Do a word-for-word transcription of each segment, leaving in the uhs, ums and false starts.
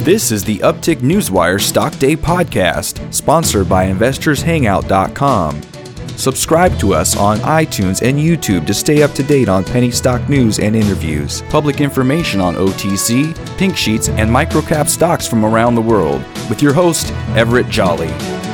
This is the Uptick Newswire Stock Day podcast, sponsored by investors hangout dot com. Subscribe to us on iTunes and YouTube to stay up to date on penny stock news and interviews, public information on O T C, pink sheets, and microcap stocks from around the world, with your host, Everett Jolly.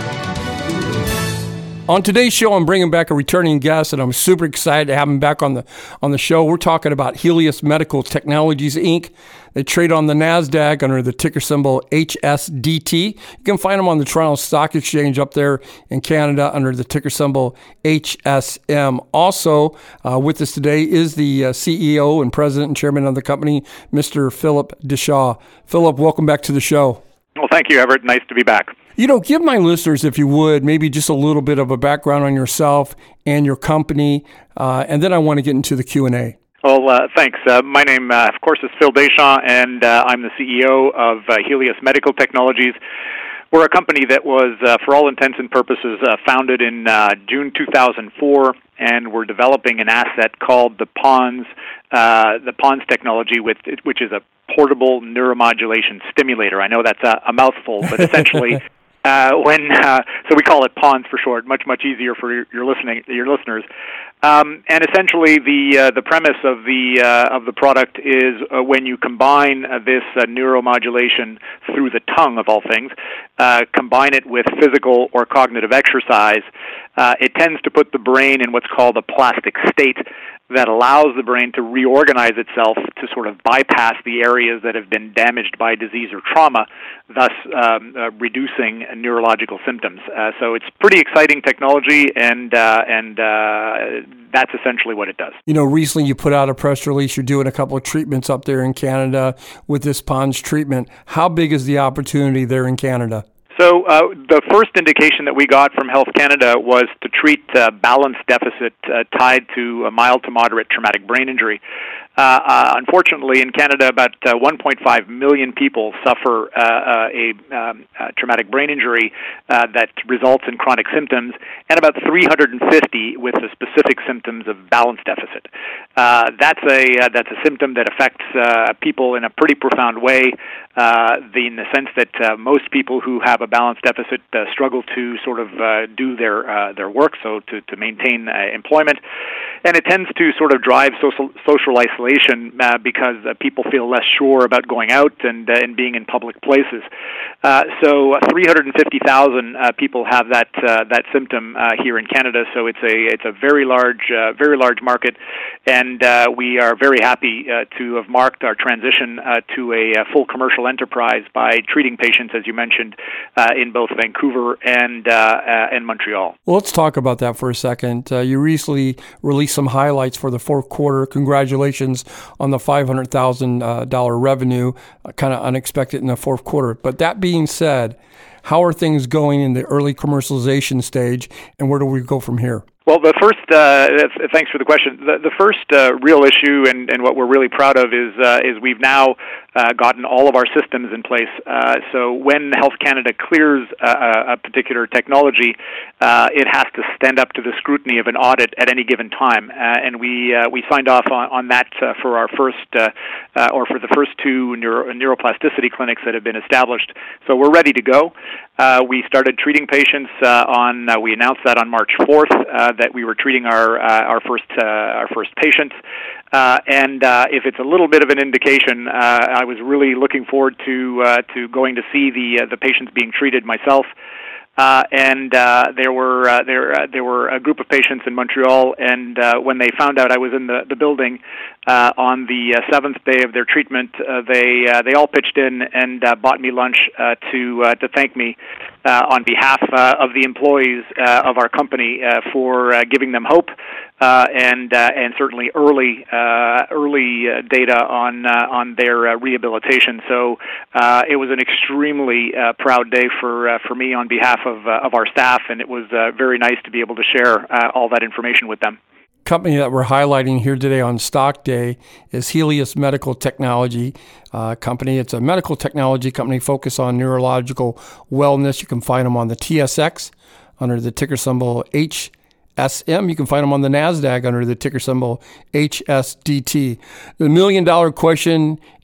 On today's show, I'm bringing back a returning guest, and I'm super excited to have him back on the on the show. We're talking about Helius Medical Technologies, Incorporated. They trade on the NASDAQ under the ticker symbol H S D T. You can find them on the Toronto Stock Exchange up there in Canada under the ticker symbol H S M. Also, uh, with us today is the uh, C E O and President and Chairman of the company, Mister Philip Deschamps. Philip, welcome back to the show. Well, thank you, Everett. Nice to be back. You know, give my listeners, if you would, maybe just a little bit of a background on yourself and your company, uh, and then I want to get into the Q and A. Well, uh, thanks. Uh, my name, uh, of course, is Phil Deschamps, and uh, I'm the C E O of uh, Helius Medical Technologies. We're a company that was, uh, for all intents and purposes, uh, founded in uh, June two thousand four, and we're developing an asset called the PoNS, uh, the PoNS technology, with which is a portable neuromodulation stimulator. I know that's a, a mouthful, but essentially... Uh, when uh, so we call it PoNS for short, much much easier for your, your listening your listeners. Um, and essentially, the uh, the premise of the uh, of the product is uh, when you combine uh, this uh, neuromodulation through the tongue, of all things, uh, combine it with physical or cognitive exercise, uh, it tends to put the brain in what's called a plastic state that allows the brain to reorganize itself to sort of bypass the areas that have been damaged by disease or trauma, thus um, uh, reducing neurological symptoms. Uh, so it's pretty exciting technology, and uh, and uh, that's essentially what it does. You know, recently you put out a press release. You're doing a couple of treatments up there in Canada with this PoNS treatment. How big is the opportunity there in Canada? So uh, the first indication that we got from Health Canada was to treat uh, balance deficit uh, tied to a mild to moderate traumatic brain injury. Uh, uh, unfortunately, in Canada, about uh, one point five million people suffer uh, uh, a, um, a traumatic brain injury uh, that results in chronic symptoms, and about three hundred fifty with the specific symptoms of balance deficit. Uh, that's a uh, that's a symptom that affects uh, people in a pretty profound way. Uh, the, in the sense that uh, most people who have a balance deficit uh, struggle to sort of uh, do their uh, their work, so to to maintain uh, employment, and it tends to sort of drive social social isolation. Uh, because uh, people feel less sure about going out and uh, and being in public places. Uh, so uh, three hundred fifty thousand uh, people have that uh, that symptom uh, here in Canada. So it's a it's a very large uh, very large market, and uh, we are very happy uh, to have marked our transition uh, to a, a full commercial enterprise by treating patients, as you mentioned, uh, in both Vancouver and uh, uh, and Montreal. Well, let's talk about that for a second. Uh, you recently released some highlights for the fourth quarter. Congratulations on the five hundred thousand dollars uh, revenue, uh, kind of unexpected in the fourth quarter. But that being said, how are things going in the early commercialization stage, and where do we go from here? Well, the first, uh, thanks for the question. The, the first uh, real issue, and, and what we're really proud of, is uh, is we've now uh, gotten all of our systems in place. Uh, so when Health Canada clears uh, a particular technology, uh, it has to stand up to the scrutiny of an audit at any given time. Uh, and we uh, we signed off on, on that uh, for our first, uh, uh, or for the first two neuro, neuroplasticity clinics that have been established. So we're ready to go. Uh, we started treating patients uh, on. Uh, we announced that on March fourth. Uh, that we were treating our uh, our first uh, our first patients, uh, and uh, if it's a little bit of an indication, uh, I was really looking forward to uh, to going to see the uh, the patients being treated myself. Uh, and uh, there were uh, there uh, there were a group of patients in Montreal, and uh, when they found out I was in the, the building uh, on the uh, seventh day of their treatment, uh, they uh, they all pitched in and uh, bought me lunch uh, to uh, to thank me uh, on behalf uh, of the employees uh, of our company uh, for uh, giving them hope uh, and uh, and certainly early uh, early uh, data on uh, on their uh, rehabilitation. So uh, it was an extremely uh, proud day for uh, for me on behalf of uh, of our staff, and it was uh, very nice to be able to share uh, all that information with them. Company that we're highlighting here today on Stock Day is Helius Medical Technology uh, Company. It's a medical technology company focused on neurological wellness. You can find them on the T S X under the ticker symbol H S M. You can find them on the NASDAQ under the ticker symbol H S D T. The million dollar question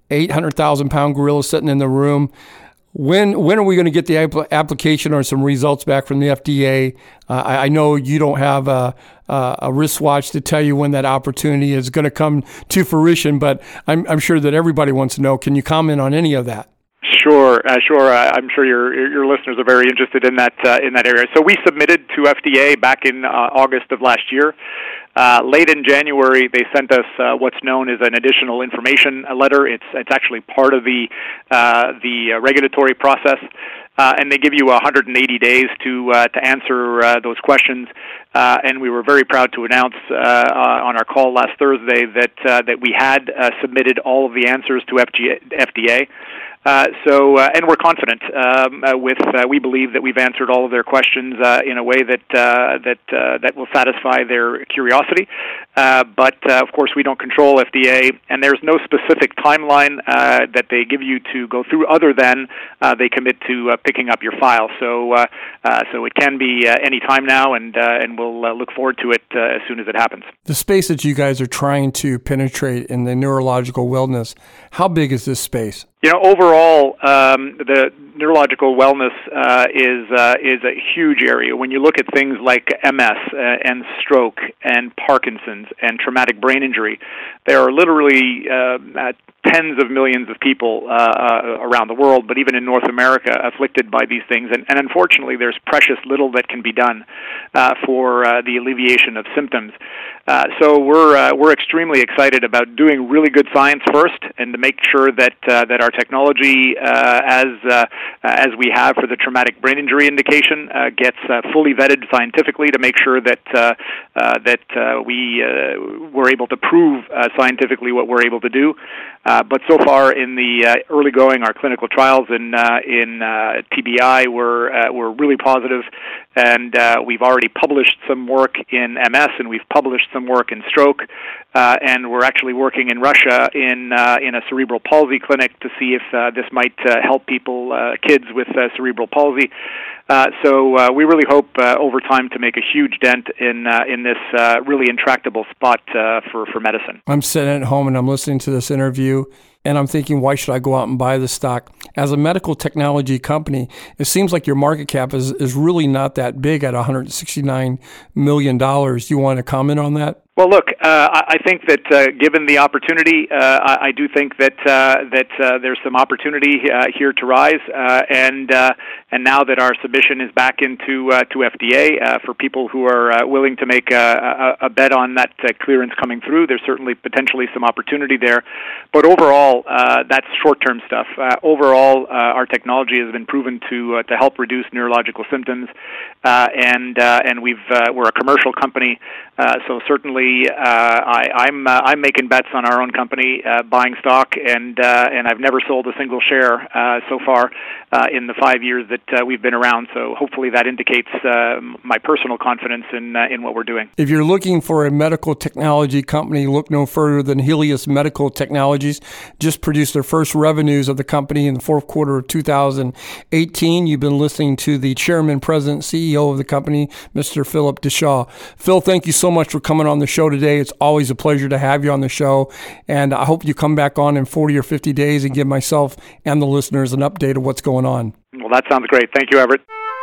eight hundred thousand pound gorilla sitting in the room. When when are we going to get the apl- application or some results back from the F D A? Uh, I, I know you don't have a, a, a wristwatch to tell you when that opportunity is going to come to fruition, but I'm, I'm sure that everybody wants to know. Can you comment on any of that? Sure, uh, sure. Uh, I'm sure your your listeners are very interested in that uh, in that area. So we submitted to F D A back in uh, August of last year. Uh, late in January, they sent us uh, what's known as an additional information letter. It's it's actually part of the uh, the uh, regulatory process, uh, and they give you one hundred eighty days to uh, to answer uh, those questions. Uh, and we were very proud to announce uh, uh, on our call last Thursday that uh, that we had uh, submitted all of the answers to F D A. Uh, so, uh, and we're confident um, uh, with. Uh, we believe that we've answered all of their questions uh, in a way that uh, that uh, that will satisfy their curiosity. Uh, but uh, of course, we don't control F D A, and there's no specific timeline uh, that they give you to go through, other than uh, they commit to uh, picking up your file. So, uh, uh, so it can be uh, any time now, and uh, and we'll uh, look forward to it uh, as soon as it happens. The space that you guys are trying to penetrate in the neurological wellness, how big is this space? You know, overall, um, the neurological wellness uh, is uh, is a huge area. When you look at things like M S uh, and stroke and Parkinson's and traumatic brain injury, there are literally uh, tens of millions of people uh, uh, around the world, but even in North America, afflicted by these things. And, and unfortunately, there's precious little that can be done uh, for uh, the alleviation of symptoms. Uh, so we're uh, we're extremely excited about doing really good science first, and to make sure that uh, that our technology, uh, as uh, as we have for the traumatic brain injury indication, uh, gets uh, fully vetted scientifically to make sure that uh, uh, that uh, we uh, we're able to prove uh, scientifically what we're able to do. Uh, but so far in the uh, early going, our clinical trials in uh, in uh, T B I were uh, were really positive, and uh, we've already published some work in M S, and we've published some work in stroke, uh, and we're actually working in Russia in uh, in a cerebral palsy clinic to see if uh, this might uh, help people, uh, kids with uh, cerebral palsy. Uh, so uh, we really hope uh, over time to make a huge dent in uh, in this uh, really intractable spot uh, for, for medicine. I'm sitting at home and I'm listening to this interview, and I'm thinking, why should I go out and buy this stock? As a medical technology company, it seems like your market cap is, is really not that big at one hundred sixty-nine million dollars. Do you want to comment on that? Well, look, uh, I think that uh, given the opportunity, uh, I, I do think that uh, that uh, there's some opportunity uh, here to rise, uh, and uh, and now that our submission is back into uh, to F D A uh, for people who are uh, willing to make a, a, a bet on that uh, clearance coming through, there's certainly potentially some opportunity there. But overall, uh, that's short-term stuff. Uh, overall, uh, our technology has been proven to uh, to help reduce neurological symptoms, uh, and uh, and we've uh, we're a commercial company, uh, so certainly. Uh, I, I'm uh, I'm making bets on our own company, uh, buying stock, and uh, and I've never sold a single share uh, so far uh, in the five years that uh, we've been around. So hopefully that indicates uh, my personal confidence in uh, in what we're doing. If you're looking for a medical technology company, look no further than Helius Medical Technologies. Just produced their first revenues of the company in the fourth quarter of two thousand eighteen. You've been listening to the chairman, president, C E O of the company, Mister Philip DeShaw. Phil, thank you so much for coming on the show today. It's always a pleasure to have you on the show, and I hope you come back on in forty or fifty days and give myself and the listeners an update of what's going on. Well, that sounds great. Thank you, Everett.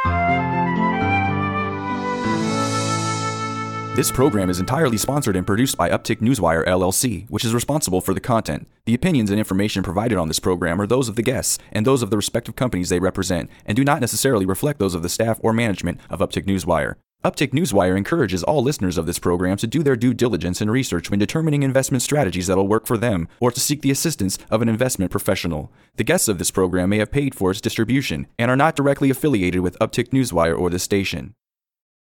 This program is entirely sponsored and produced by Uptick Newswire, L L C, which is responsible for the content. The opinions and information provided on this program are those of the guests and those of the respective companies they represent, and do not necessarily reflect those of the staff or management of Uptick Newswire. Uptick Newswire encourages all listeners of this program to do their due diligence and research when determining investment strategies that will work for them, or to seek the assistance of an investment professional. The guests of this program may have paid for its distribution and are not directly affiliated with Uptick Newswire or this station.